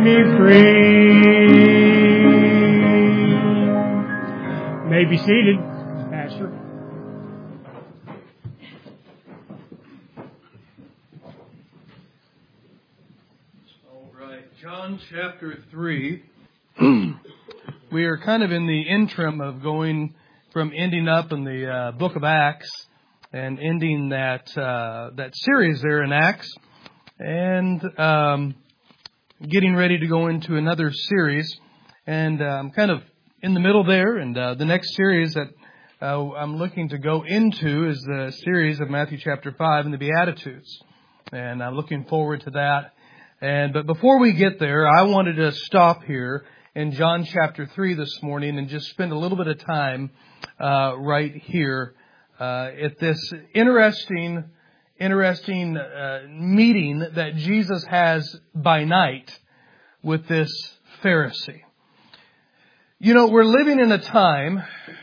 me free. May be seated, Pastor. All right, John chapter 3. We are kind of in the interim of going from ending up in the book of Acts and ending that series there in Acts, and getting ready to go into another series. And I'm kind of in the middle there. And the next series that I'm looking to go into is the series of Matthew chapter 5 and the Beatitudes. And I'm looking forward to that. But before we get there, I wanted to stop here in John chapter 3 this morning and just spend a little bit of time right here at this interesting meeting that Jesus has by night with this Pharisee. You know, we're living in a time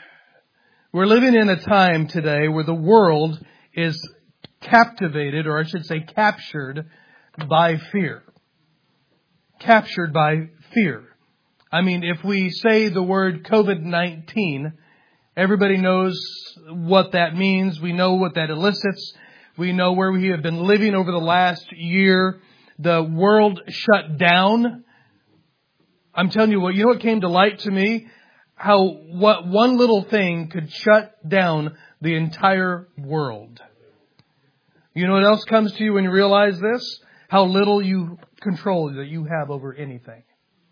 today where the world is captivated, or I should say captured by fear. Captured by fear. I mean, if we say the word COVID-19, everybody knows what that means. We know what that elicits. We know where we have been living over the last year. The world shut down. I'm telling you what came to light to me? What one little thing could shut down the entire world. You know what else comes to you when you realize this? How little control that you have over anything.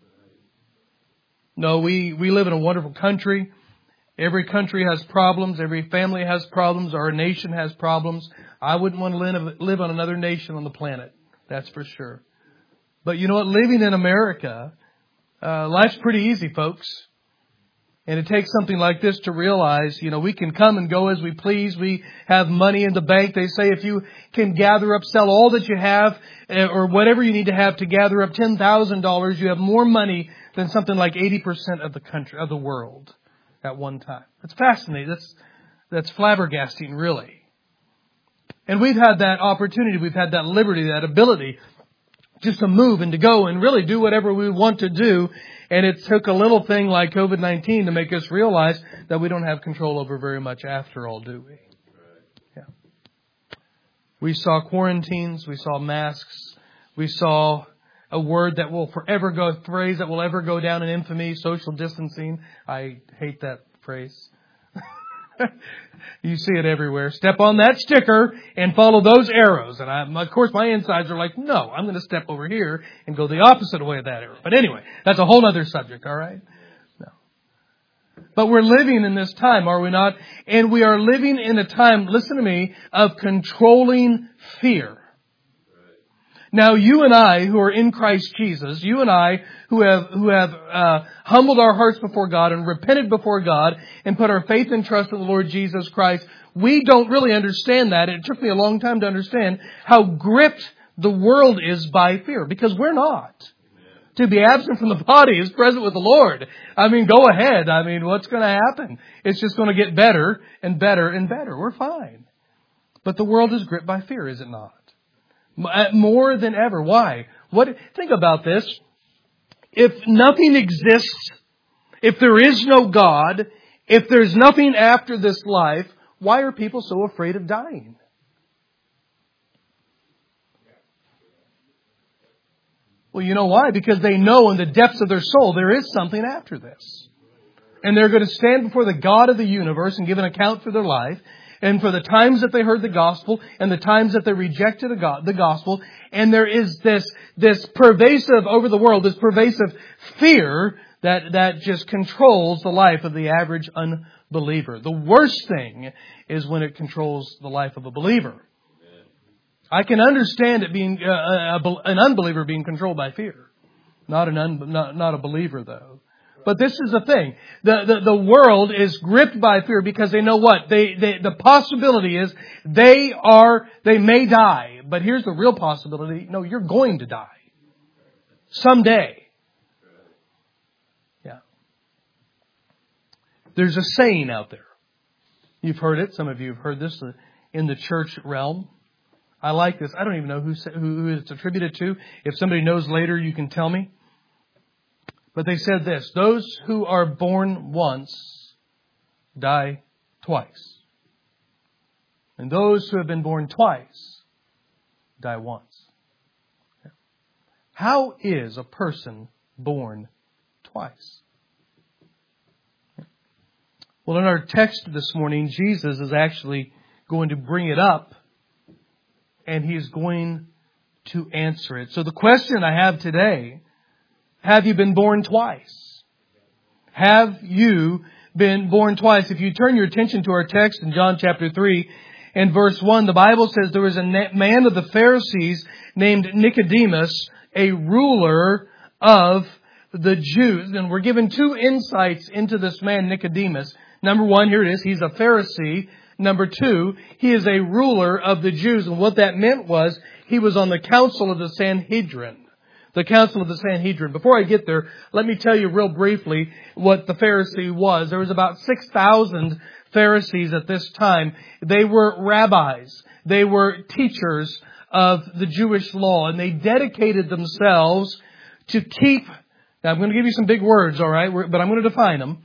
No, we live in a wonderful country. Every country has problems. Every family has problems. Our nation has problems. I wouldn't want to live on another nation on the planet. That's for sure. But you know what? Living in America, life's pretty easy, folks. And it takes something like this to realize, we can come and go as we please. We have money in the bank. They say if you can sell all that you have, or whatever you need to have to gather up $10,000, you have more money than something like 80% of the world at one time. That's fascinating. That's flabbergasting, really. And we've had that opportunity. We've had that liberty, that ability just to move and to go and really do whatever we want to do. And it took a little thing like COVID-19 to make us realize that we don't have control over very much after all, do we? Yeah. We saw quarantines. We saw masks. We saw a word that will forever go, a phrase that will ever go down in infamy, social distancing. I hate that phrase. You see it everywhere. Step on that sticker and follow those arrows. And of course, my insides are like, no, I'm going to step over here and go the opposite way of that arrow. But anyway, that's a whole other subject, all right? No. But we're living in this time, are we not? And we are living in a time, listen to me, of controlling fear. Now, you and I who are in Christ Jesus, you and I who have humbled our hearts before God and repented before God and put our faith and trust in the Lord Jesus Christ, we don't really understand that. It took me a long time to understand how gripped the world is by fear, because we're not. To be absent from the body is present with the Lord. I mean, go ahead. I mean, what's going to happen? It's just going to get better and better and better. We're fine. But the world is gripped by fear, is it not? More than ever. Why? Think about this. If nothing exists, if there is no God, if there's nothing after this life, why are people so afraid of dying? Well, you know why? Because they know in the depths of their soul there is something after this. And they're going to stand before the God of the universe and give an account for their life, and for the times that they heard the gospel and the times that they rejected the gospel. And there is this pervasive over the world, this pervasive fear that just controls the life of the average unbeliever. The worst thing is when it controls the life of a believer. I can understand it being an unbeliever being controlled by fear. Not a believer, though. But this is the thing. The world is gripped by fear because they know what? The possibility is they may die. But here's the real possibility. No, you're going to die. Someday. Yeah. There's a saying out there. You've heard it. Some of you have heard this in the church realm. I like this. I don't even know who it's attributed to. If somebody knows later, you can tell me. But they said this, those who are born once die twice. And those who have been born twice die once. How is a person born twice? Well, in our text this morning, Jesus is actually going to bring it up, and He's going to answer it. So the question I have today, have you been born twice? Have you been born twice? If you turn your attention to our text in John chapter 3 and verse 1, the Bible says there was a man of the Pharisees named Nicodemus, a ruler of the Jews. And we're given two insights into this man, Nicodemus. Number one, here it is, he's a Pharisee. Number two, he is a ruler of the Jews. And what that meant was he was on the council of the Sanhedrin. The council of the Sanhedrin. Before I get there, let me tell you real briefly what the Pharisee was. There was about 6,000 Pharisees at this time. They were rabbis. They were teachers of the Jewish law, and they dedicated themselves to keep. Now I'm going to give you some big words, all right, but I'm going to define them.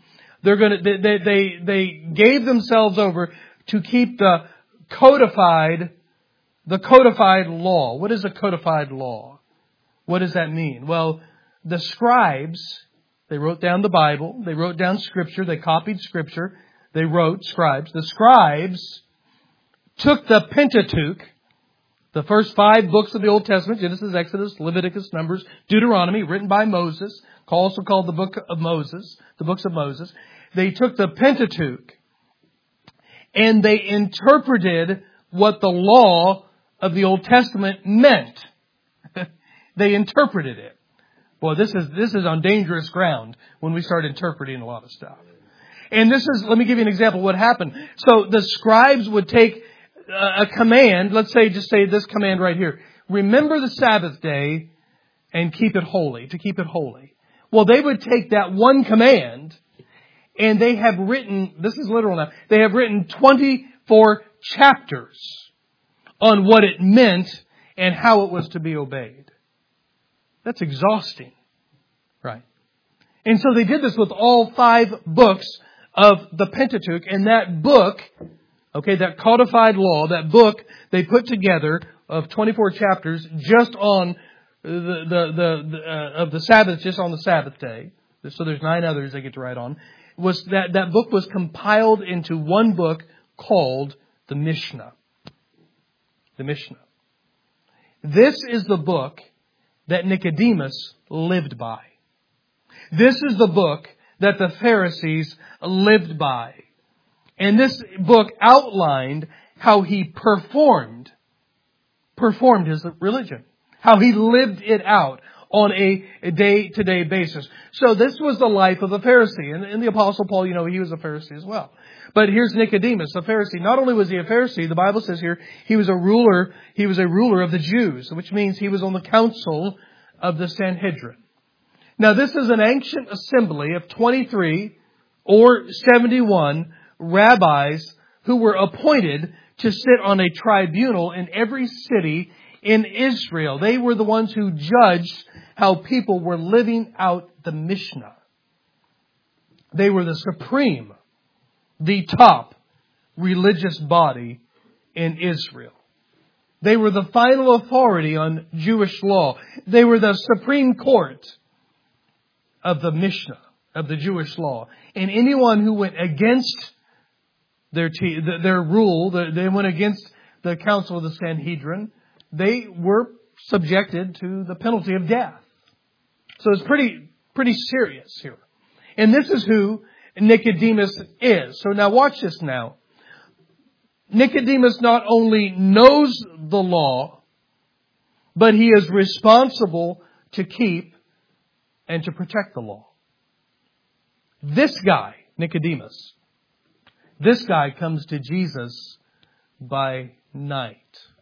They gave themselves over to keep the codified law. What is a codified law? What does that mean? Well, the scribes, they wrote down the Bible, they wrote down Scripture, they copied Scripture, they wrote scribes. The scribes took the Pentateuch, the first 5 books of the Old Testament, Genesis, Exodus, Leviticus, Numbers, Deuteronomy, written by Moses, also called the Book of Moses, the books of Moses. They took the Pentateuch and they interpreted what the law of the Old Testament meant. They interpreted it. Boy, this is on dangerous ground when we start interpreting a lot of stuff. And let me give you an example of what happened. So the scribes would take a command, let's say, just say this command right here. Remember the Sabbath day and keep it holy, to keep it holy. Well, they would take that one command and they have written, this is literal now, they have written 24 chapters on what it meant and how it was to be obeyed. That's exhausting, right? And so they did this with all 5 books of the Pentateuch, and that book, okay, that codified law, that book they put together of 24 chapters just on of the Sabbath, just on the Sabbath day. So there's 9 others they get to write on. Was that book was compiled into one book called the Mishnah. The Mishnah. This is the book that Nicodemus lived by. This is the book that the Pharisees lived by. And this book outlined how he performed his religion. How he lived it out on a day-to-day basis. So this was the life of a Pharisee. And the Apostle Paul, he was a Pharisee as well. But here's Nicodemus, a Pharisee. Not only was he a Pharisee, the Bible says here, he was a ruler of the Jews, which means he was on the council of the Sanhedrin. Now this is an ancient assembly of 23 or 71 rabbis who were appointed to sit on a tribunal in every city in Israel. They were the ones who judged how people were living out the Mishnah. They were the supreme, the top religious body in Israel. They were the final authority on Jewish law. They were the Supreme Court of the Mishnah, of the Jewish law. And anyone who went against their rule, they went against the council of the Sanhedrin, they were subjected to the penalty of death. So it's pretty serious here. And this is who Nicodemus is. So now watch this now. Nicodemus not only knows the law, but he is responsible to keep and to protect the law. This guy, Nicodemus, this guy comes to Jesus by night.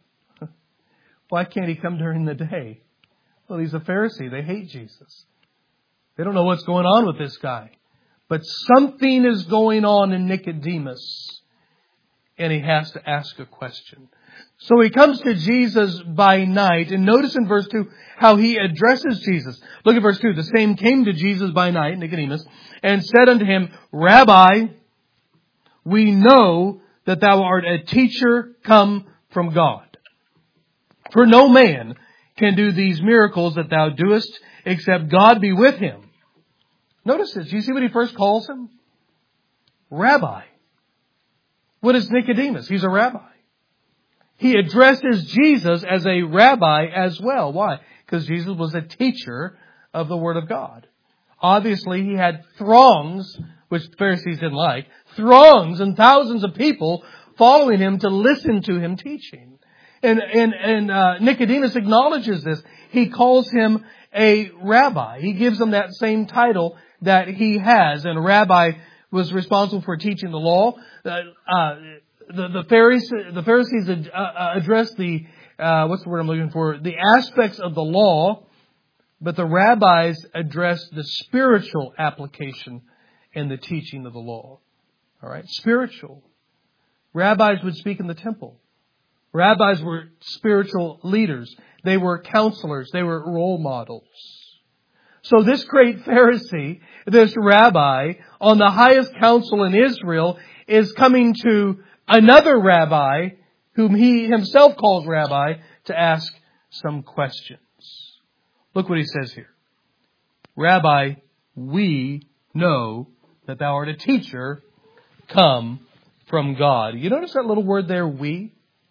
Why can't he come during the day? Well, he's a Pharisee. They hate Jesus. They don't know what's going on with this guy. But something is going on in Nicodemus. And he has to ask a question. So he comes to Jesus by night. And notice in verse 2 how he addresses Jesus. Look at verse 2. The same came to Jesus by night, Nicodemus, and said unto him, Rabbi, we know that thou art a teacher come from God. For no man can do these miracles that thou doest, except God be with him. Notice this. Do you see what he first calls him? Rabbi. What is Nicodemus? He's a rabbi. He addresses Jesus as a rabbi as well. Why? Because Jesus was a teacher of the Word of God. Obviously, he had throngs, which the Pharisees didn't like, throngs and thousands of people following him to listen to him teaching. And Nicodemus acknowledges this. He calls him a rabbi. He gives him that same title that he has. And a rabbi was responsible for teaching the law. The Pharisees addressed the what's the word I'm looking for? The aspects of the law, but the rabbis addressed the spiritual application and the teaching of the law. All right, spiritual. Rabbis would speak in the temple. Rabbis were spiritual leaders. They were counselors. They were role models. So this great Pharisee, this rabbi, on the highest council in Israel, is coming to another rabbi, whom he himself calls rabbi, to ask some questions. Look what he says here. Rabbi, we know that thou art a teacher come from God. You notice that little word there, we?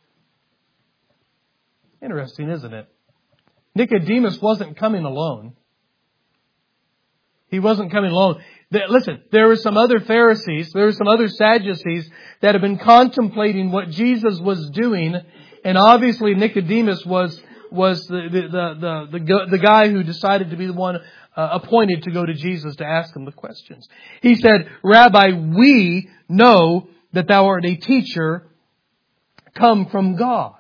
Interesting, isn't it? Nicodemus wasn't coming alone. He wasn't coming alone. Listen, there were some other Pharisees, there were some other Sadducees that had been contemplating what Jesus was doing, and obviously Nicodemus was the guy who decided to be the one appointed to go to Jesus to ask him the questions. He said, Rabbi, we know that thou art a teacher come from God.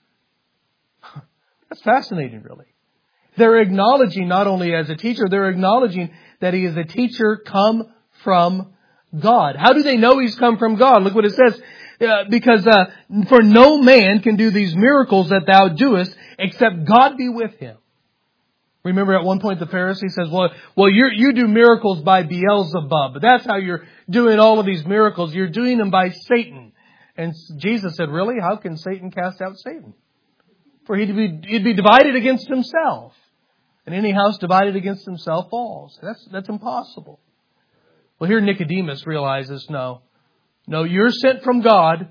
That's fascinating, really. They're acknowledging not only as a teacher, they're acknowledging that he is a teacher come from God. How do they know he's come from God? Look what it says. Because for no man can do these miracles that thou doest, except God be with him. Remember at one point the Pharisee says, well, you do miracles by Beelzebub. But that's how you're doing all of these miracles. You're doing them by Satan. And Jesus said, really? How can Satan cast out Satan? For he'd be divided against himself. And any house divided against himself falls. That's impossible. Well, here Nicodemus realizes, no, you're sent from God.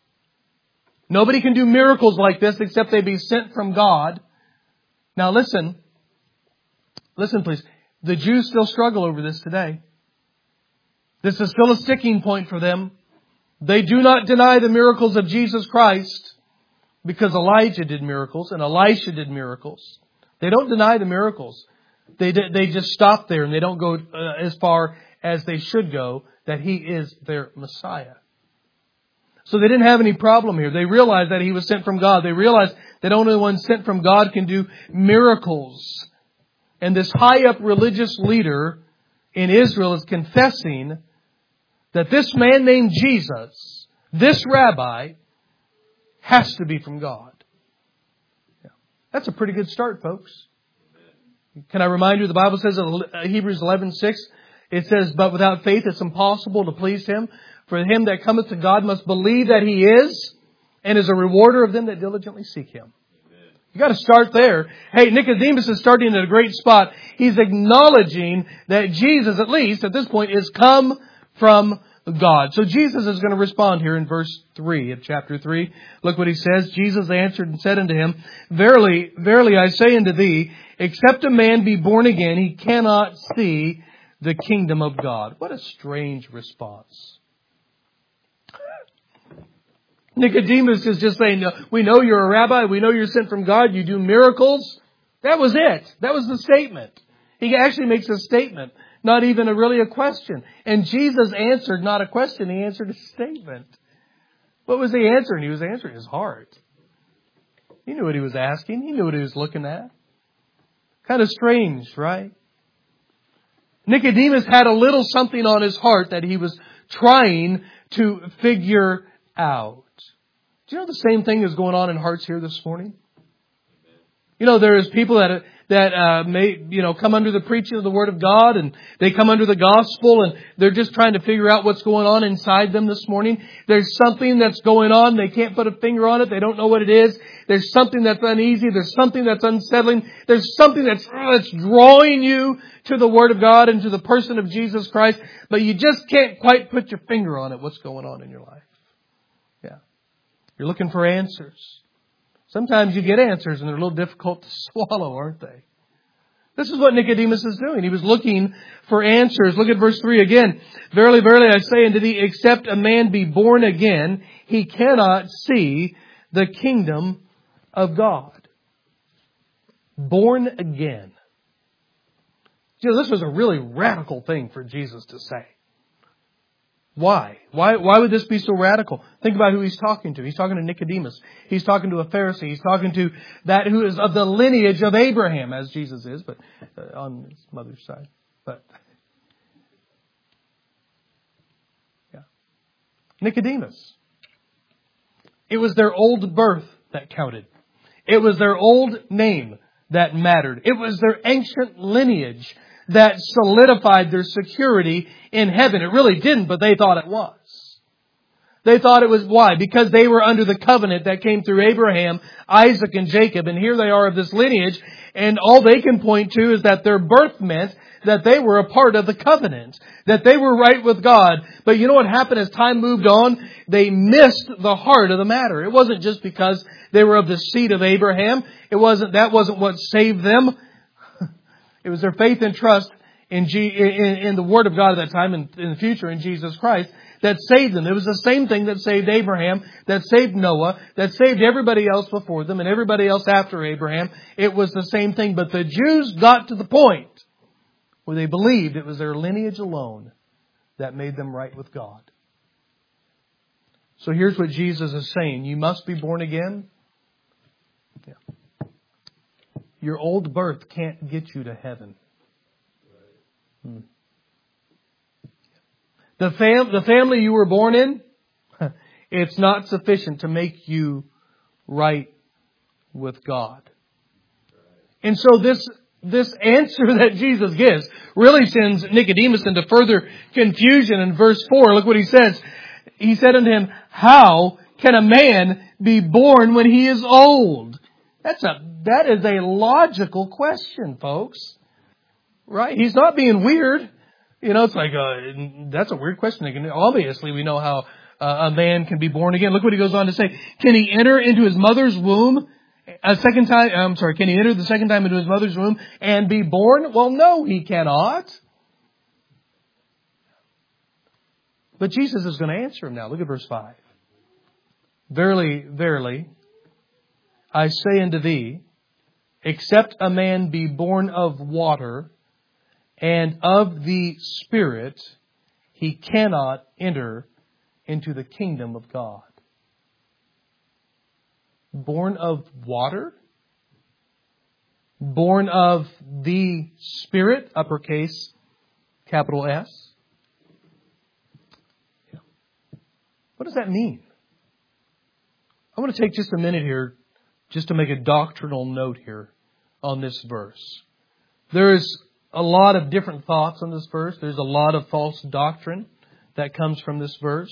Nobody can do miracles like this except they be sent from God. Now listen please. The Jews still struggle over this today. This is still a sticking point for them. They do not deny the miracles of Jesus Christ because Elijah did miracles and Elisha did miracles. They don't deny the miracles. They just stop there and they don't go as far as they should go, that He is their Messiah. So they didn't have any problem here. They realized that He was sent from God. They realized that only one sent from God can do miracles. And this high up religious leader in Israel is confessing that this man named Jesus, this rabbi, has to be from God. Yeah. That's a pretty good start, folks. Can I remind you, the Bible says in Hebrews 11:6, it says, but without faith it's impossible to please Him. For him that cometh to God must believe that He is, and is a rewarder of them that diligently seek Him. You got to start there. Hey, Nicodemus is starting at a great spot. He's acknowledging that Jesus, at least at this point, is come from God. So Jesus is going to respond here in verse 3 of chapter 3. Look what He says. Jesus answered and said unto him, Verily, verily, I say unto thee, except a man be born again, he cannot see the kingdom of God. What a strange response. Nicodemus is just saying, we know you're a rabbi. We know you're sent from God. You do miracles. That was it. That was the statement. He actually makes a statement, not even really a question. And Jesus answered not a question. He answered a statement. What was he answering? He was answering his heart. He knew what he was asking. He knew what he was looking at. Kind of strange, right? Nicodemus had a little something on his heart that he was trying to figure out. Do you know the same thing is going on in hearts here this morning? You know, there is people that may, come under the preaching of the Word of God, and they come under the gospel, and they're just trying to figure out what's going on inside them this morning. There's something that's going on. They can't put a finger on it. They don't know what it is. There's something that's uneasy. There's something that's unsettling. There's something that's drawing you to the Word of God and to the person of Jesus Christ, but you just can't quite put your finger on it, what's going on in your life. Yeah. You're looking for answers. Sometimes you get answers and they're a little difficult to swallow, aren't they? This is what Nicodemus is doing. He was looking for answers. Look at verse 3 again. Verily, verily, I say unto thee, except a man be born again, he cannot see the kingdom of God. Born again. You know, this was a really radical thing for Jesus to say. Why? Why would this be so radical? Think about who He's talking to. He's talking to Nicodemus. He's talking to a Pharisee. He's talking to that who is of the lineage of Abraham, as Jesus is, but on his mother's side. But yeah, Nicodemus. It was their old birth that counted. It was their old name that mattered. It was their ancient lineage that solidified their security in heaven. It really didn't, but they thought it was. They thought it was. Why? Because they were under the covenant that came through Abraham, Isaac, and Jacob. And here they are of this lineage. And all they can point to is that their birth meant that they were a part of the covenant. That they were right with God. But you know what happened as time moved on? They missed the heart of the matter. It wasn't just because they were of the seed of Abraham. That wasn't what saved them. It was their faith and trust in the Word of God at that time and in the future in Jesus Christ that saved them. It was the same thing that saved Abraham, that saved Noah, that saved everybody else before them and everybody else after Abraham. It was the same thing. But the Jews got to the point where they believed it was their lineage alone that made them right with God. So here's what Jesus is saying. You must be born again. Yeah. Your old birth can't get you to heaven. The family you were born in, it's not sufficient to make you right with God. And so this answer that Jesus gives really sends Nicodemus into further confusion. In verse 4, look what he says. He said unto him, how can a man be born when he is old? That is a logical question, folks. Right? He's not being weird. You know, it's like, that's a weird question. Obviously, we know how a man can be born again. Look what he goes on to say. Can he enter into his mother's womb a second time? Can he enter the second time into his mother's womb and be born? Well, no, he cannot. But Jesus is going to answer him now. Look at verse 5. Verily, verily, I say unto thee, except a man be born of water and of the Spirit, he cannot enter into the kingdom of God. Born of water? Born of the Spirit, uppercase, capital S? What does that mean? I want to take just a minute here just to make a doctrinal note here on this verse. There's a lot of different thoughts on this verse. There's a lot of false doctrine that comes from this verse.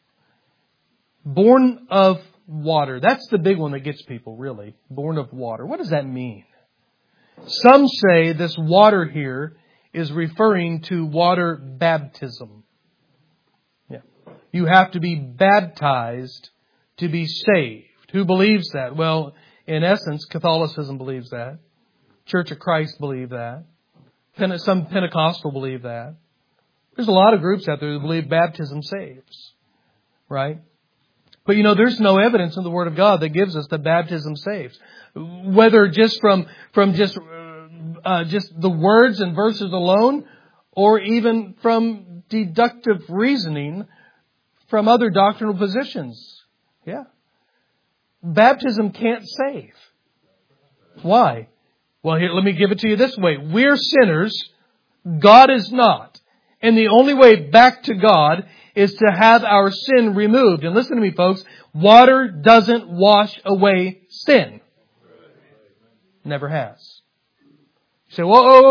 Born of water. That's the big one that gets people, really. Born of water. What does that mean? Some say this water here is referring to water baptism. Yeah. You have to be baptized to be saved. Who believes that? Well, in essence, Catholicism believes that. Church of Christ believe that. Some Pentecostal believe that. There's a lot of groups out there that believe baptism saves. Right? But there's no evidence in the Word of God that gives us that baptism saves. Whether just from just the words and verses alone, or even from deductive reasoning from other doctrinal positions. Yeah. Baptism can't save. Why? Well, here, let me give it to you this way. We're sinners. God is not. And the only way back to God is to have our sin removed. And listen to me, folks. Water doesn't wash away sin. Never has. You say,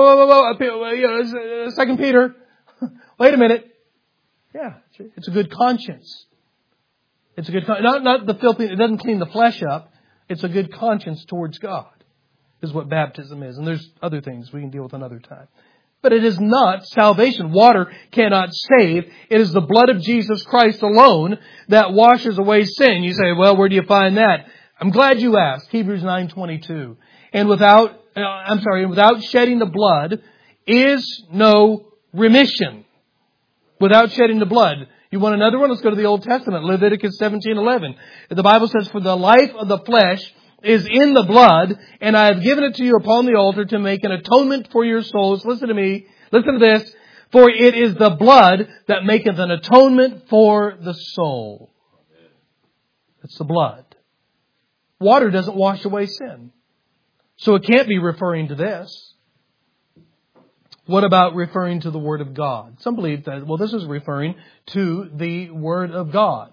whoa, 2 Peter. Wait a minute. Yeah, it's a good conscience. It's a good, not the filthy, it doesn't clean the flesh up. It's a good conscience towards God, is what baptism is. And there's other things we can deal with another time. But it is not salvation. Water cannot save. It is the blood of Jesus Christ alone that washes away sin. You say, well, where do you find that? I'm glad you asked. Hebrews 9:22. And without shedding the blood is no remission. Without shedding the blood. You want another one? Let's go to the Old Testament. Leviticus 17:11. The Bible says, for the life of the flesh is in the blood, and I have given it to you upon the altar to make an atonement for your souls. Listen to me. Listen to this. For it is the blood that maketh an atonement for the soul. It's the blood. Water doesn't wash away sin. So it can't be referring to this. What about referring to the Word of God? Some believe that, well, this is referring to the Word of God.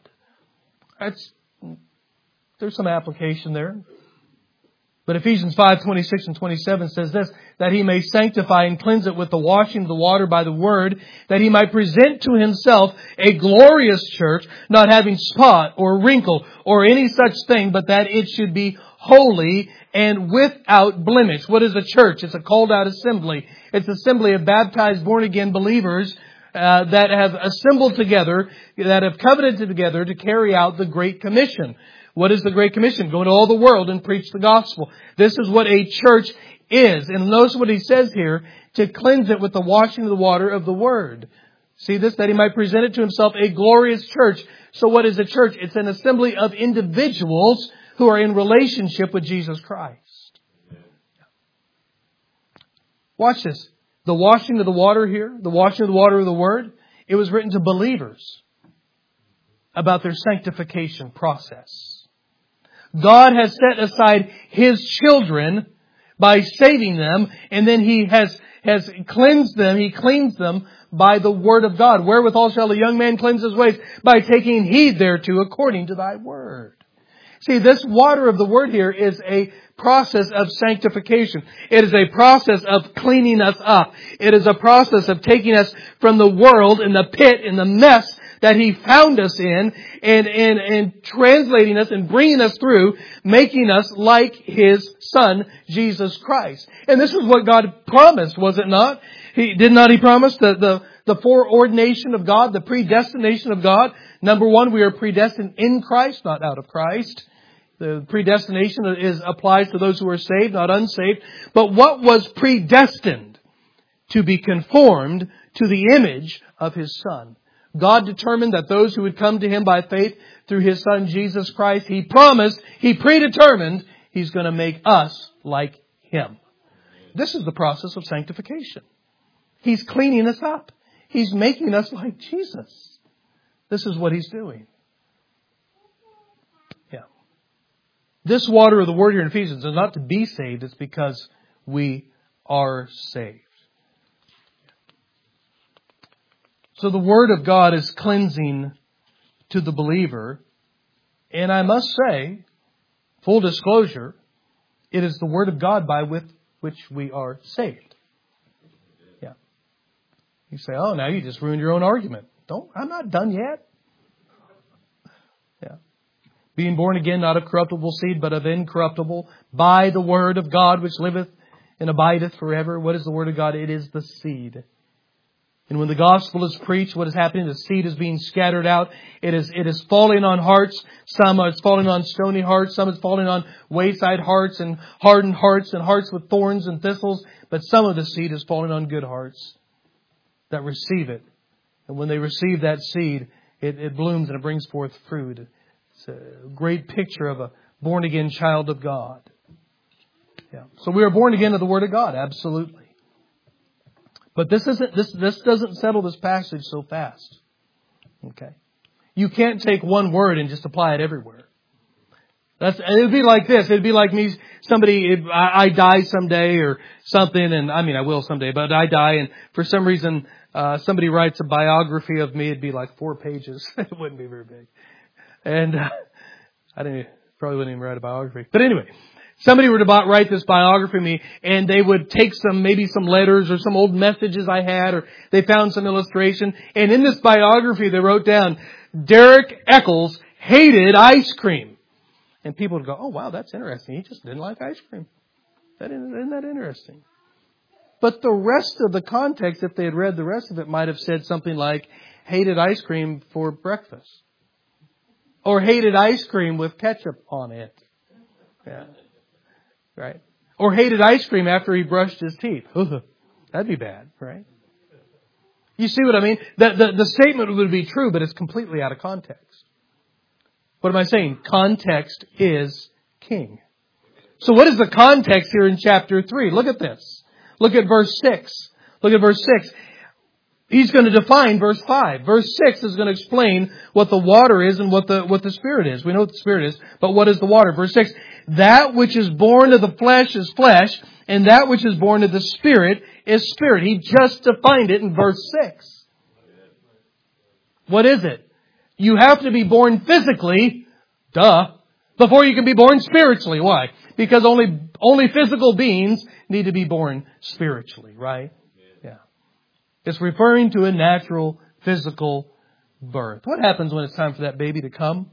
There's some application there. But Ephesians 5:26 and 27 says this, that He may sanctify and cleanse it with the washing of the water by the Word, that He might present to Himself a glorious church, not having spot or wrinkle or any such thing, but that it should be holy and without blemish. What is a church? It's a called out assembly. It's an assembly of baptized, born-again believers that have assembled together, that have covenanted together to carry out the Great Commission. What is the Great Commission? Go into all the world and preach the gospel. This is what a church is. And notice what he says here, to cleanse it with the washing of the water of the Word. See this? That He might present it to Himself a glorious church. So what is a church? It's an assembly of individuals who are in relationship with Jesus Christ. Watch this. The washing of the water here, the washing of the water of the Word, it was written to believers about their sanctification process. God has set aside His children by saving them, and then He has cleansed them. He cleans them by the Word of God. Wherewithal shall a young man cleanse his ways? By taking heed thereto according to Thy Word. See, this water of the Word here is a process of sanctification. It is a process of cleaning us up. It is a process of taking us from the world and the pit and the mess that He found us in and translating us and bringing us through, making us like His Son, Jesus Christ. And this is what God promised, was it not? He promise the foreordination of God, the predestination of God? Number one, we are predestined in Christ, not out of Christ. The predestination applies to those who are saved, not unsaved. But what was predestined? To be conformed to the image of His Son. God determined that those who would come to Him by faith through His Son, Jesus Christ, He promised, He predetermined, He's going to make us like Him. This is the process of sanctification. He's cleaning us up. He's making us like Jesus. This is what He's doing. Yeah. This water of the Word here in Ephesians is not to be saved. It's because we are saved. So the Word of God is cleansing to the believer. And I must say, full disclosure, it is the Word of God by which we are saved. Yeah. You say, oh, now you just ruined your own argument. I'm not done yet. Yeah. Being born again, not of corruptible seed, but of incorruptible, by the Word of God, which liveth and abideth forever. What is the Word of God? It is the seed. And when the gospel is preached, what is happening? The seed is being scattered out. It is falling on hearts. Some it's falling on stony hearts. Some it's falling on wayside hearts and hardened hearts and hearts with thorns and thistles. But some of the seed is falling on good hearts that receive it. And when they receive that seed, it blooms and it brings forth fruit. It's a great picture of a born again child of God. Yeah. So we are born again of the Word of God, absolutely. But this doesn't settle this passage so fast. Okay. You can't take one word and just apply it everywhere. It would be like this. It'd be like me, I die someday or something, and I will someday, but I die, and for some reason, somebody writes a biography of me, it'd be like 4 pages. It wouldn't be very big. And Probably wouldn't even write a biography. But anyway, somebody were to write this biography of me, and they would take maybe some letters or some old messages I had, or they found some illustration. And in this biography, they wrote down, Derek Eccles hated ice cream. And people would go, oh, wow, that's interesting. He just didn't like ice cream. Isn't that interesting? But the rest of the context, if they had read the rest of it, might have said something like, hated ice cream for breakfast. Or hated ice cream with ketchup on it. Yeah. Right? Or hated ice cream after he brushed his teeth. That'd be bad, right? You see what I mean? The statement would be true, but it's completely out of context. What am I saying? Context is king. So what is the context here in chapter 3? Look at this. Look at verse 6. Look at verse 6. He's going to define verse 5. Verse 6 is going to explain what the water is and what the Spirit is. We know what the Spirit is, but what is the water? Verse 6, that which is born of the flesh is flesh, and that which is born of the Spirit is spirit. He just defined it in verse 6. What is it? You have to be born physically, before you can be born spiritually. Why? Because only physical beings need to be born spiritually, right? It's referring to a natural, physical birth. What happens when it's time for that baby to come?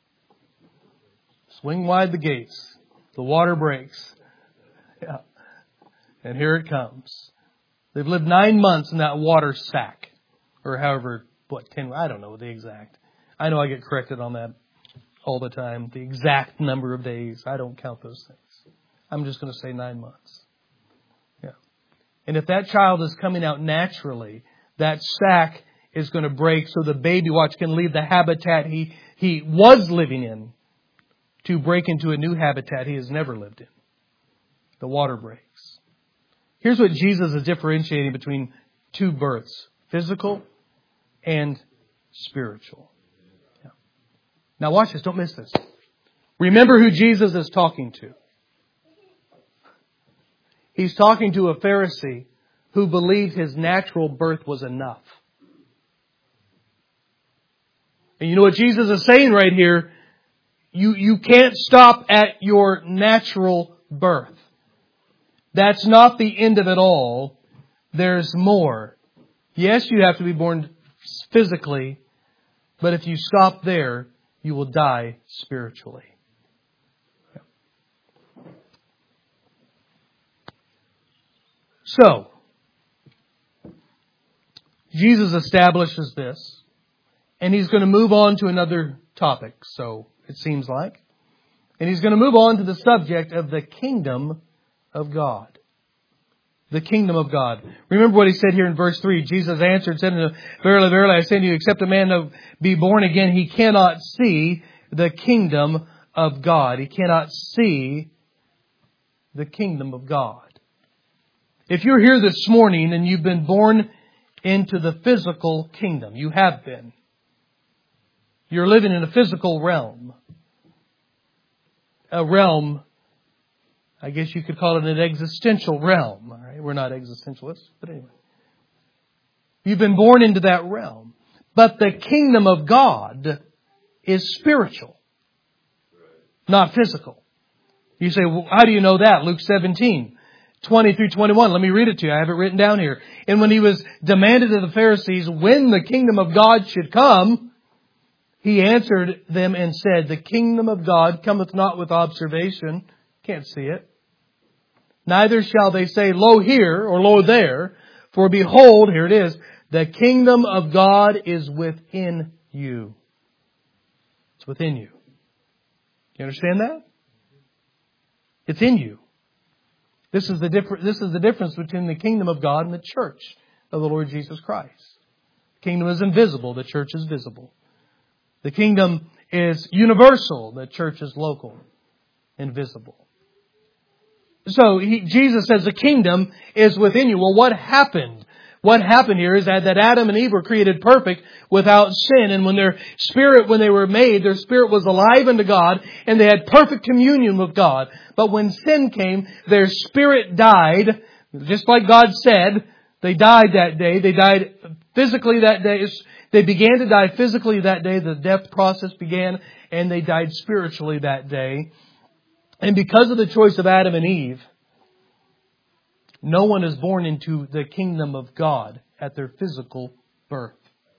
Swing wide the gates. The water breaks. Yeah. And here it comes. They've lived 9 months in that water sack. Or however, 10, I don't know the exact. I know I get corrected on that all the time. The exact number of days. I don't count those things. I'm just going to say 9 months. And if that child is coming out naturally, that sac is going to break so the baby can leave the habitat he was living in to break into a new habitat he has never lived in. The water breaks. Here's what Jesus is differentiating between two births, physical and spiritual. Yeah. Now watch this, don't miss this. Remember who Jesus is talking to. He's talking to a Pharisee who believed his natural birth was enough. And you know what Jesus is saying right here? You can't stop at your natural birth. That's not the end of it all. There's more. Yes, you have to be born physically, but if you stop there, you will die spiritually. So, Jesus establishes this, and He's going to move on to another topic, so it seems like. And He's going to move on to the subject of the kingdom of God. The kingdom of God. Remember what He said here in verse 3. Jesus answered and said, Verily, verily, I say to you, except a man be born again, he cannot see the kingdom of God. He cannot see the kingdom of God. If you're here this morning and you've been born into the physical kingdom, you have been. You're living in a physical realm. A realm, I guess you could call it an existential realm. All right? We're not existentialists, but anyway. You've been born into that realm. But the kingdom of God is spiritual, not physical. You say, well, how do you know that? Luke 17. 20 through 21. Let me read it to you. I have it written down here. And when He was demanded of the Pharisees when the kingdom of God should come, He answered them and said, the kingdom of God cometh not with observation. Can't see it. Neither shall they say, lo here or lo there. For behold, here it is, the kingdom of God is within you. It's within you. You understand that? It's in you. This is the difference between the kingdom of God and the church of the Lord Jesus Christ. The kingdom is invisible. The church is visible. The kingdom is universal. The church is local and visible. So Jesus says the kingdom is within you. Well, what happened? What happened here is that Adam and Eve were created perfect without sin. And when they were made, their spirit was alive unto God and they had perfect communion with God. But when sin came, their spirit died. Just like God said, they died that day. They died Physically that day, they began to die physically that day. The death process began, and they died spiritually that day. And because of the choice of Adam and Eve, no one is born into the kingdom of God at their physical birth.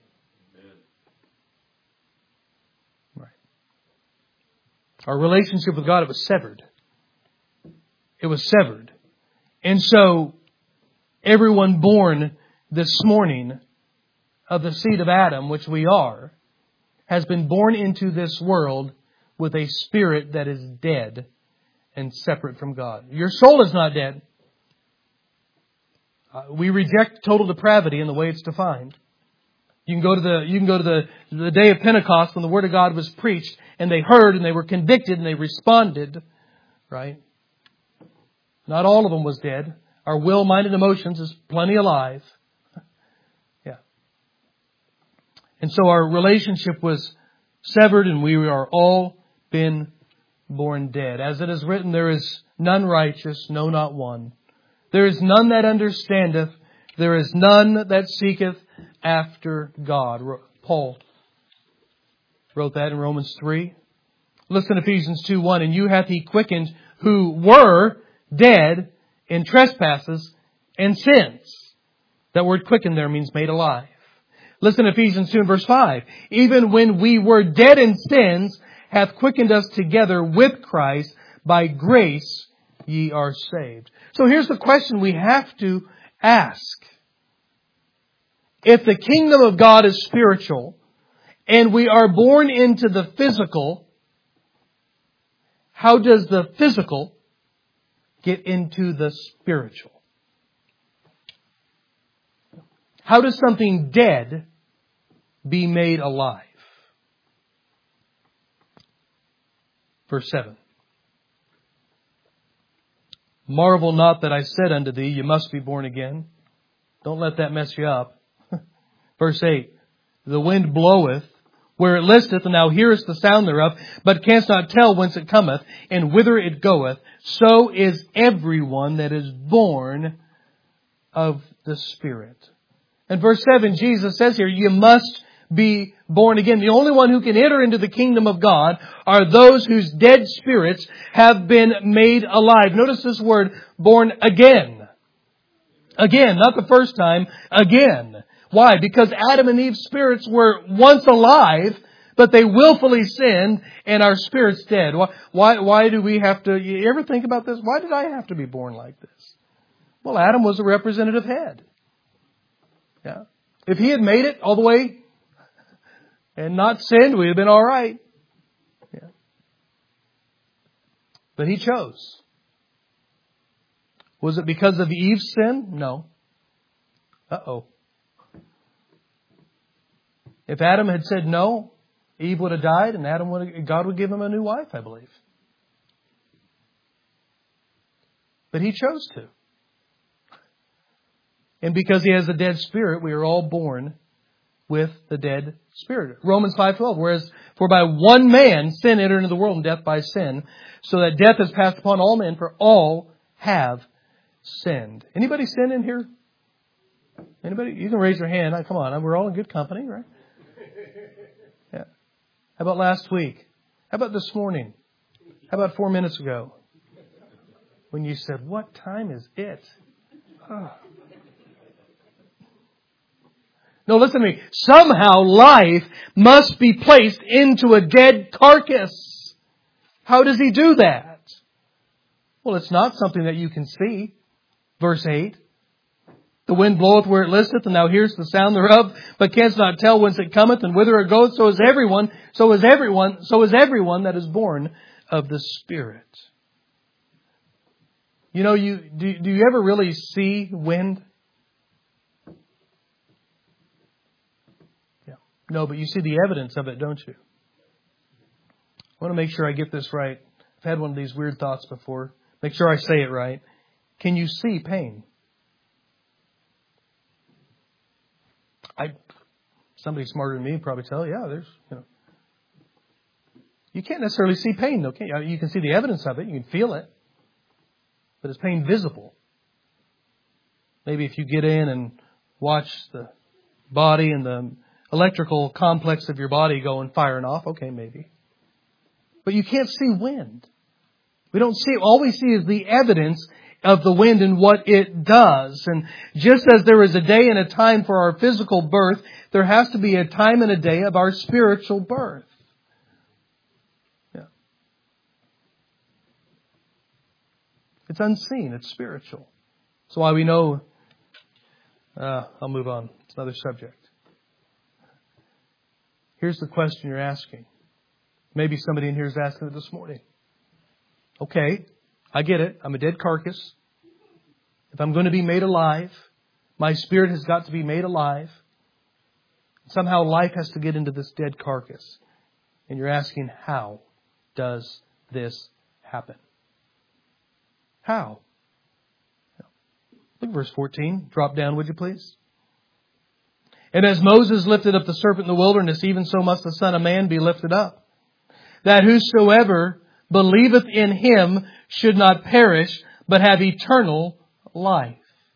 Right. Our relationship with God, it was severed. It was severed. And so, everyone born this morning of the seed of Adam, which we are, has been born into this world with a spirit that is dead and separate from God. Your soul is not dead. We reject total depravity in the way it's defined. You can go to the day of Pentecost when the Word of God was preached, and they heard and they were convicted and they responded. Right? Not all of them was dead. Our will, mind, and emotions is plenty alive. Yeah. And so our relationship was severed, and we are all been born dead. As it is written, there is none righteous, no, not one. There is none that understandeth. There is none that seeketh after God. Paul wrote that in Romans 3. Listen to Ephesians 2:1. And you hath He quickened who were dead in trespasses and sins. That word quicken there means made alive. Listen to Ephesians 2 and verse 5. Even when we were dead in sins, hath quickened us together with Christ. By grace ye are saved. So here's the question we have to ask. If the kingdom of God is spiritual, and we are born into the physical, how does the physical get into the spiritual? How does something dead be made alive? Verse 7. Marvel not that I said unto thee, you must be born again. Don't let that mess you up. Verse 8. The wind bloweth where it listeth, and thou hearest the sound thereof, but canst not tell whence it cometh, and whither it goeth. So is everyone that is born of the Spirit. And verse 7, Jesus says here, you must be born again. The only one who can enter into the kingdom of God are those whose dead spirits have been made alive. Notice this word, born again. Again, not the first time, again. Why? Because Adam and Eve's spirits were once alive, but they willfully sinned, and our spirit's dead. Why do we have to, you ever think about this? Why did I have to be born like this? Well, Adam was a representative head. Yeah. If he had made it all the way and not sinned, we'd have been all right. Yeah. But he chose. Was it because of Eve's sin? No. Uh-oh. If Adam had said no, Eve would have died, and God would give him a new wife, I believe. But he chose to. And because he has a dead spirit, we are all born with the dead spirit. Romans 5:12, whereas for by one man sin entered into the world, and death by sin, so that death has passed upon all men, for all have sinned. Anybody sin in here? Anybody? You can raise your hand. Come on, we're all in good company, right? Yeah. How about last week? How about this morning? How about 4 minutes ago? When you said, what time is it? Oh. No, listen to me. Somehow life must be placed into a dead carcass. How does he do that? Well, it's not something that you can see. Verse 8. The wind bloweth where it listeth, and thou hearest the sound thereof, but canst not tell whence it cometh and whither it goeth. So is everyone that is born of the Spirit. You know, do you ever really see wind? Yeah. No, but you see the evidence of it, don't you? I want to make sure I get this right. I've had one of these weird thoughts before. Make sure I say it right. Can you see pain? Somebody smarter than me would probably tell you, yeah, there's, You can't necessarily see pain, though, can you? You can see the evidence of it. You can feel it. But is pain visible? Maybe if you get in and watch the body and the electrical complex of your body going firing off. Okay, maybe. But you can't see wind. We don't see, all we see is the evidence of the wind and what it does. And just as there is a day and a time for our physical birth, there has to be a time and a day of our spiritual birth. Yeah. It's unseen. It's spiritual. That's why we know, I'll move on. It's another subject. Here's the question you're asking. Maybe somebody in here is asking it this morning. Okay, I get it. I'm a dead carcass. If I'm going to be made alive, my spirit has got to be made alive. Somehow life has to get into this dead carcass. And you're asking, how does this happen? How? Look at verse 14. Drop down, would you please? And as Moses lifted up the serpent in the wilderness, even so must the Son of Man be lifted up, that whosoever believeth in Him should not perish, but have eternal life.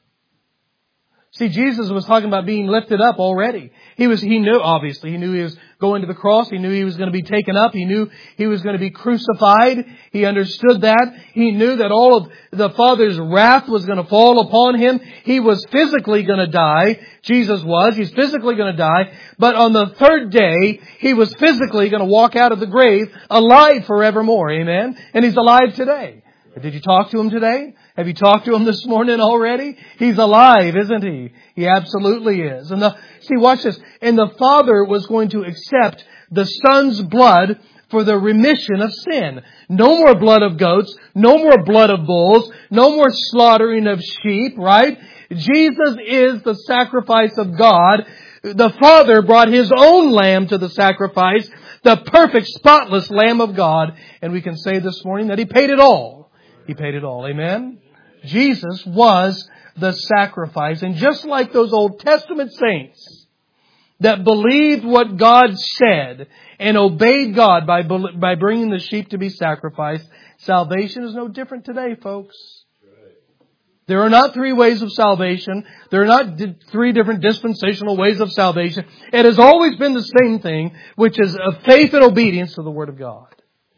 See, Jesus was talking about being lifted up already. He knew, obviously, he knew He was going to the cross. He knew He was going to be taken up. He knew He was going to be crucified. He understood that. He knew that all of the Father's wrath was going to fall upon Him. He was physically going to die. Jesus was. He's physically going to die. But on the third day, He was physically going to walk out of the grave alive forevermore. Amen? And He's alive today. Did you talk to Him today? Have you talked to Him this morning already? He's alive, isn't He? He absolutely is. And see, watch this. And the Father was going to accept the Son's blood for the remission of sin. No more blood of goats. No more blood of bulls. No more slaughtering of sheep, right? Jesus is the sacrifice of God. The Father brought His own Lamb to the sacrifice, the perfect, spotless Lamb of God. And we can say this morning that He paid it all. He paid it all. Amen? Jesus was the sacrifice. And just like those Old Testament saints that believed what God said and obeyed God by bringing the sheep to be sacrificed, salvation is no different today, folks. There are not three ways of salvation. There are not three different dispensational ways of salvation. It has always been the same thing, which is a faith and obedience to the Word of God.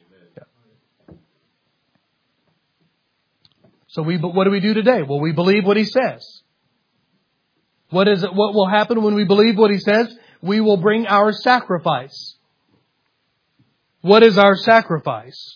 So what do we do today? Well, we believe what He says. What will happen when we believe what He says? We will bring our sacrifice. What is our sacrifice?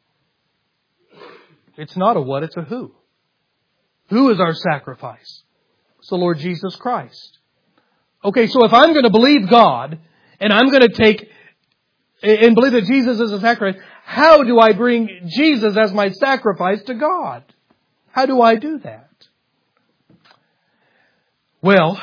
It's not a what, it's a who. Who is our sacrifice? It's the Lord Jesus Christ. Okay, so if I'm going to believe God, and I'm going to take and believe that Jesus is a sacrifice, how do I bring Jesus as my sacrifice to God? How do I do that? Well,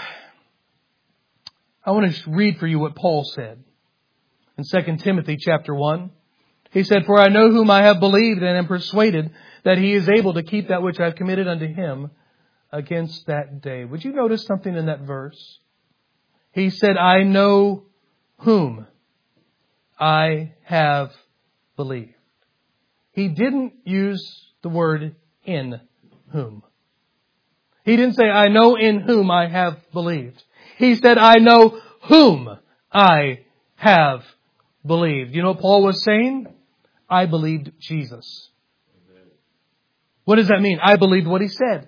I want to read for you what Paul said in 2 Timothy chapter 1. He said, "For I know whom I have believed and am persuaded that He is able to keep that which I have committed unto Him against that day." Would you notice something in that verse? He said, "I know whom I have believed." He didn't use the word in whom. He didn't say, "I know in whom I have believed." He said, "I know whom I have believed." You know what Paul was saying? I believed Jesus. Amen. What does that mean? I believed what He said.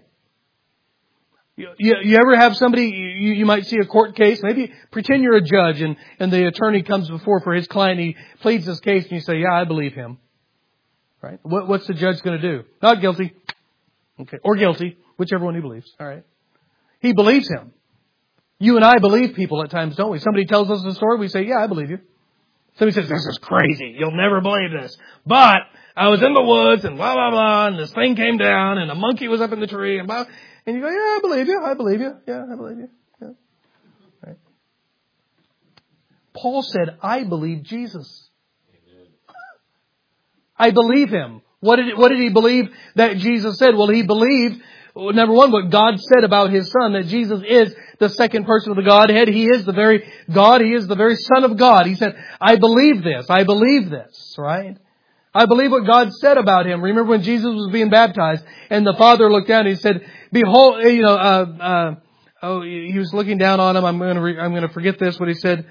You ever have somebody, you might see a court case, maybe pretend you're a judge and the attorney comes before for his client, he pleads his case and you say, "Yeah, I believe him." Right? What's the judge going to do? Not guilty. Okay. Or guilty. Whichever one he believes. All right. He believes him. You and I believe people at times, don't we? Somebody tells us a story, we say, "Yeah, I believe you." Somebody says, "This is crazy. You'll never believe this. But I was in the woods and blah, blah, blah, and this thing came down and a monkey was up in the tree and blah." And you go, "Yeah, I believe you. I believe you. Yeah, I believe you." Yeah. Right. Paul said, "I believe Jesus." Amen. I believe Him. What did he believe that Jesus said? Well, he believed, number one, what God said about His Son, that Jesus is the second person of the Godhead. He is the very God. He is the very Son of God. He said, "I believe this. I believe this." Right? I believe what God said about Him. Remember when Jesus was being baptized and the Father looked down and He said, "Behold, he was looking down on him. I'm going to forget this, what he said.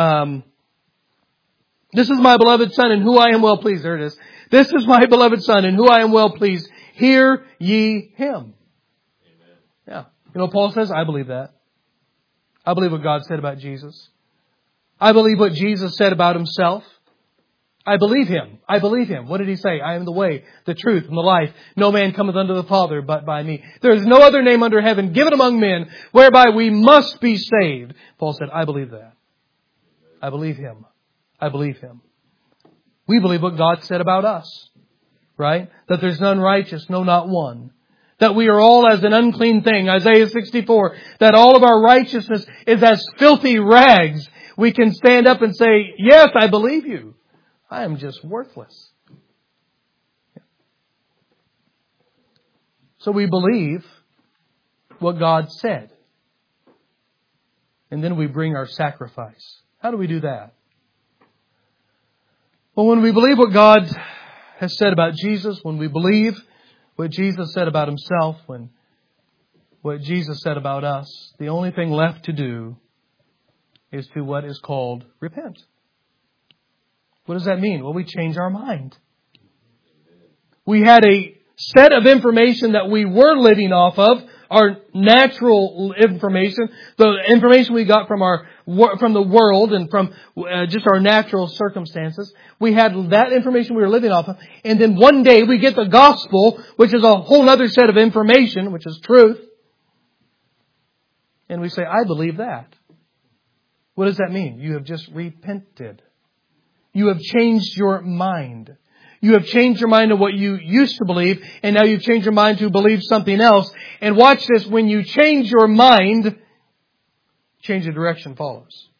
This is my beloved Son in who I am well pleased. There it is. This is my beloved Son in who I am well pleased. Hear ye Him. Amen. Yeah. You know, Paul says, I believe that. I believe what God said about Jesus. I believe what Jesus said about Himself. I believe Him. I believe Him. What did He say? I am the way, the truth, and the life. No man cometh unto the Father but by me. There is no other name under heaven given among men whereby we must be saved. Paul said, I believe that. I believe Him. I believe Him. We believe what God said about us. Right? That there's none righteous, no, not one. That we are all as an unclean thing. Isaiah 64. That all of our righteousness is as filthy rags. We can stand up and say, yes, I believe you. I am just worthless. So we believe what God said. And then we bring our sacrifice. How do we do that? Well, when we believe what God has said about Jesus, when we believe what Jesus said about Himself, when what Jesus said about us, the only thing left to do is to what is called repent. What does that mean? Well, we change our mind. We had a set of information that we were living off of, our natural information, the information we got from the world and from just our natural circumstances. We had that information we were living off of. And then one day we get the gospel, which is a whole other set of information, which is truth. And we say, I believe that. What does that mean? You have just repented. You have changed your mind. You have changed your mind to what you used to believe, and now you've changed your mind to believe something else. And watch this, when you change your mind, change of direction follows.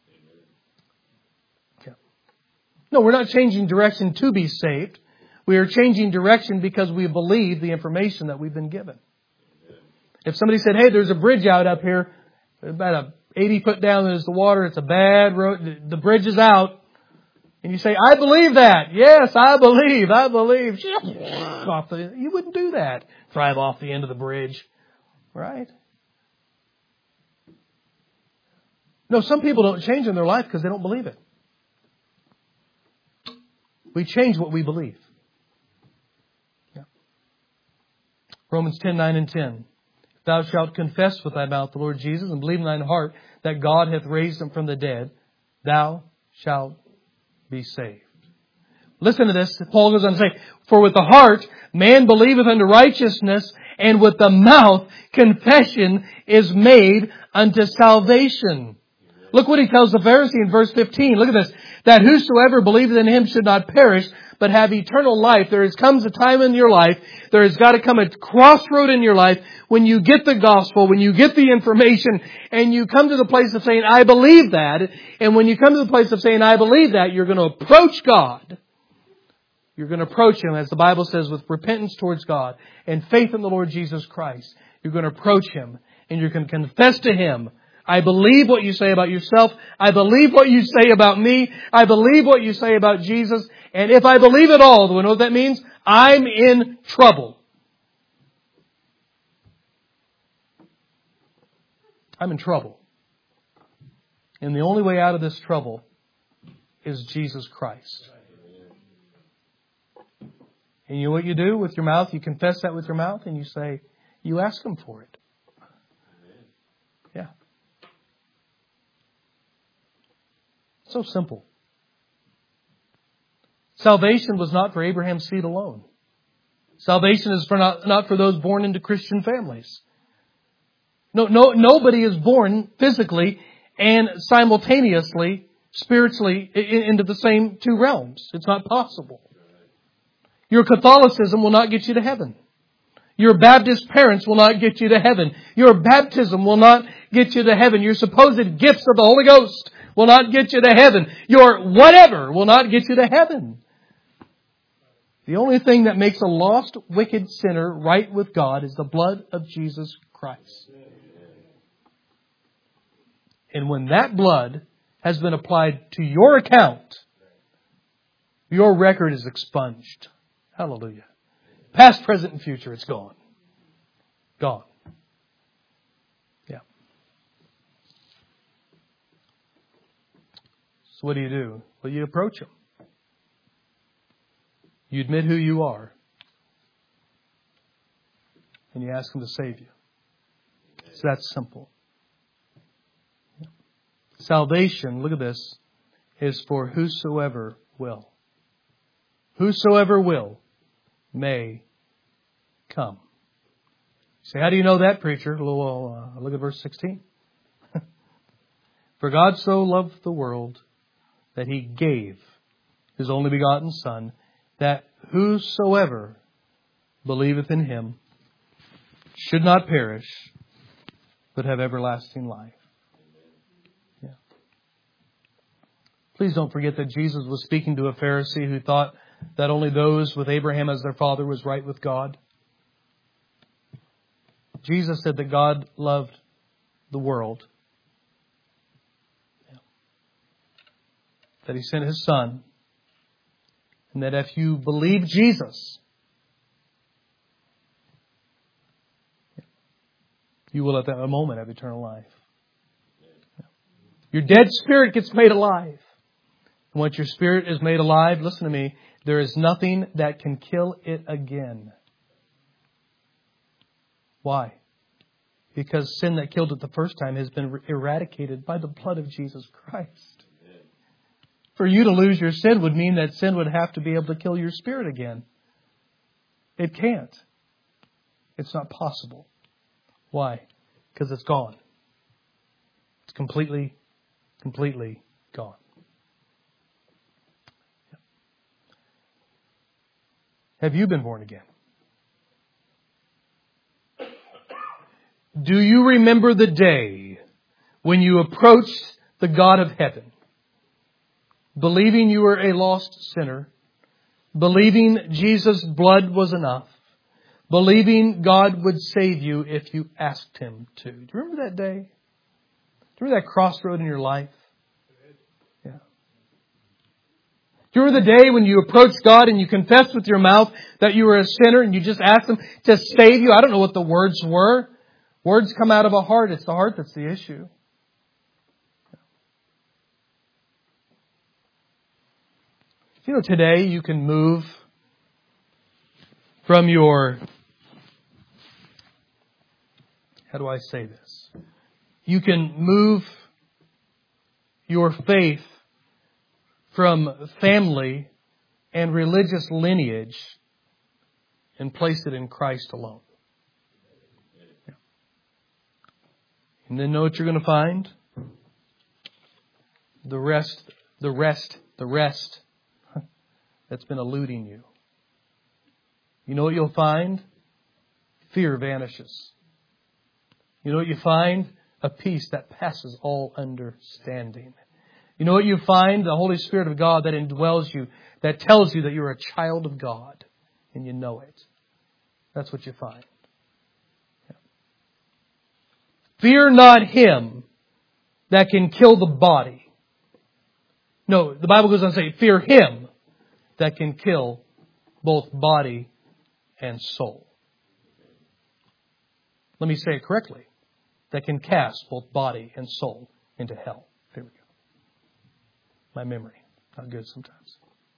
Okay. No, we're not changing direction to be saved. We are changing direction because we believe the information that we've been given. If somebody said, hey, there's a bridge out up here, about 80 foot down is the water, it's a bad road, the bridge is out. And you say, I believe that. Yes, I believe. You wouldn't do that. Drive off the end of the bridge. Right? No, some people don't change in their life because they don't believe it. We change what we believe. Yeah. Romans 10:9 and 10. If thou shalt confess with thy mouth the Lord Jesus and believe in thine heart that God hath raised Him from the dead, thou shalt be saved. Listen to this. Paul goes on to say, for with the heart man believeth unto righteousness, and with the mouth confession is made unto salvation. Look what he tells the Pharisee in verse 15. Look at this. That whosoever believeth in Him should not perish, but have eternal life. There comes a time in your life, there has got to come a crossroad in your life when you get the gospel, when you get the information, and you come to the place of saying, I believe that. And when you come to the place of saying, I believe that, you're going to approach God. You're going to approach Him, as the Bible says, with repentance towards God and faith in the Lord Jesus Christ. You're going to approach Him and you're going to confess to Him, I believe what you say about yourself. I believe what you say about me. I believe what you say about Jesus. And if I believe it all, do you know what that means? I'm in trouble. I'm in trouble. And the only way out of this trouble is Jesus Christ. And you know what you do with your mouth? You confess that with your mouth and you say, you ask Him for it. Yeah. So simple. Salvation was not for Abraham's seed alone. Salvation is not for those born into Christian families. Nobody is born physically and simultaneously, spiritually, into the same two realms. It's not possible. Your Catholicism will not get you to heaven. Your Baptist parents will not get you to heaven. Your baptism will not get you to heaven. Your supposed gifts of the Holy Ghost will not get you to heaven. Your whatever will not get you to heaven. The only thing that makes a lost, wicked sinner right with God is the blood of Jesus Christ. And when that blood has been applied to your account, your record is expunged. Hallelujah. Past, present, and future, it's gone. Gone. Yeah. So what do? Well, you approach Him. You admit who you are. And you ask Him to save you. It's that simple. Salvation, look at this, is for whosoever will. Whosoever will may come. Say, how do you know that, preacher? Look at verse 16. For God so loved the world that He gave His only begotten Son, that whosoever believeth in Him should not perish, but have everlasting life. Yeah. Please don't forget that Jesus was speaking to a Pharisee who thought that only those with Abraham as their father was right with God. Jesus said that God loved the world. Yeah. That He sent His Son. And that if you believe Jesus, you will at that moment have eternal life. Your dead spirit gets made alive. And once your spirit is made alive, listen to me, there is nothing that can kill it again. Why? Because sin that killed it the first time has been eradicated by the blood of Jesus Christ. For you to lose your sin would mean that sin would have to be able to kill your spirit again. It can't. It's not possible. Why? Because it's gone. It's completely gone. Have you been born again? Do you remember the day when you approached the God of heaven, believing you were a lost sinner, believing Jesus' blood was enough, believing God would save you if you asked Him to? Do you remember that day? Do you remember that crossroad in your life? Yeah. Do you remember the day when you approached God and you confessed with your mouth that you were a sinner and you just asked Him to save you? I don't know what the words were. Words come out of a heart. It's the heart that's the issue. You know, today you can move from your... How do I say this? You can move your faith from family and religious lineage and place it in Christ alone. And then know what you're going to find? The rest that's been eluding you. You know what you'll find? Fear vanishes. You know what you find? A peace that passes all understanding. You know what you find? The Holy Spirit of God that indwells you, that tells you that you're a child of God, and you know it. That's what you find. Yeah. Fear not him that can kill the body. No, the Bible goes on to say, fear Him that can kill both body and soul. Let me say it correctly. That can cast both body and soul into hell. There we go. My memory, not good sometimes.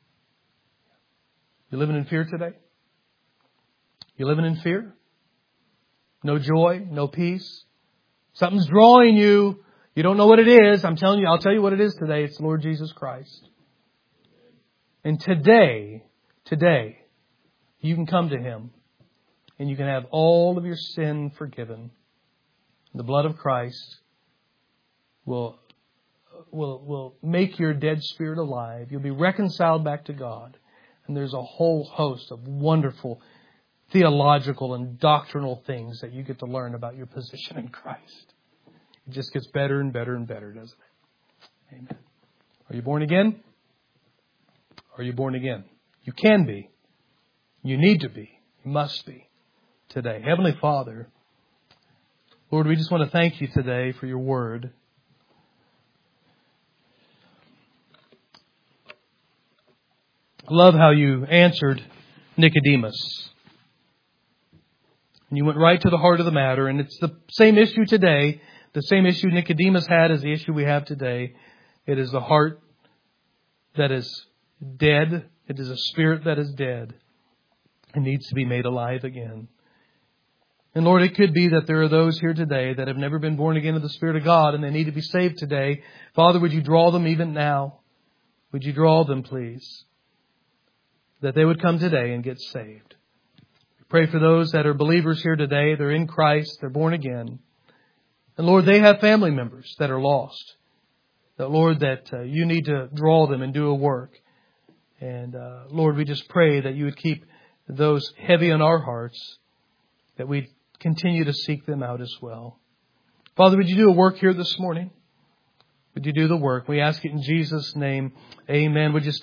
You living in fear today? You living in fear? No joy, no peace? Something's drawing you. You don't know what it is. I'm telling you, I'll tell you what it is today. It's the Lord Jesus Christ. And today, you can come to Him and you can have all of your sin forgiven. The blood of Christ will make your dead spirit alive. You'll be reconciled back to God. And there's a whole host of wonderful theological and doctrinal things that you get to learn about your position in Christ. It just gets better and better and better, doesn't it? Amen. Are you born again? Are you born again? You can be. You need to be. You must be today. Heavenly Father, Lord, we just want to thank You today for Your Word. I love how You answered Nicodemus. And You went right to the heart of the matter. And it's the same issue today. The same issue Nicodemus had is the issue we have today. It is the heart that is dead. It is a spirit that is dead and needs to be made alive again. And Lord, it could be that there are those here today that have never been born again of the Spirit of God and they need to be saved today. Father, would you draw them even now? Would you draw them, please? That they would come today and get saved. Pray for those that are believers here today. They're in Christ. They're born again. And Lord, they have family members that are lost. That Lord, that you need to draw them and do a work. And Lord, we just pray that you would keep those heavy on our hearts, that we continue to seek them out as well. Father, would you do a work here this morning? Would you do the work? We ask it in Jesus' name. Amen. Would you